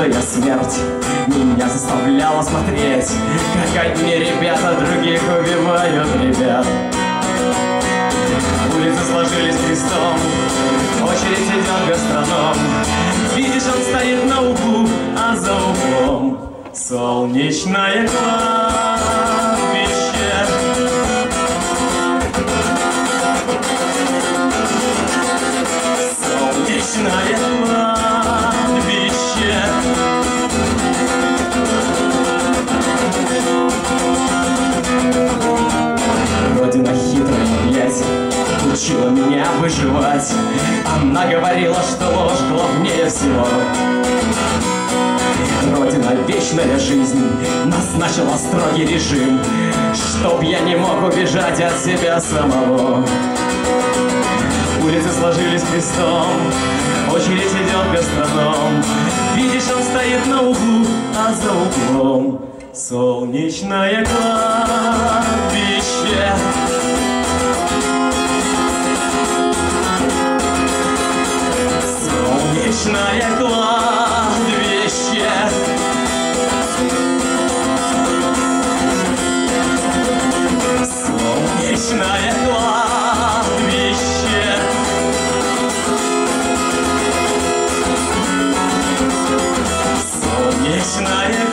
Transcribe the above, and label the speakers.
Speaker 1: Лютая смерть меня заставляла смотреть, как одни ребята других убивают ребят. Улицы сложились крестом, очередь идет гастроном. Видишь, он стоит на углу, а за углом солнечное кладбище. Солнечное кладбище. Родина хитрая, блядь, учила меня выживать. Она говорила, что ложь главнее всего. Родина, вечная жизнь, назначила строгий режим, чтоб я не мог убежать от себя самого. Улицы сложились крестом, очередь идет гастроном. Видишь, он стоит на углу, а за углом солнечное кладбище. Солнечное кладбище. Солнечное кладбище. Солнечное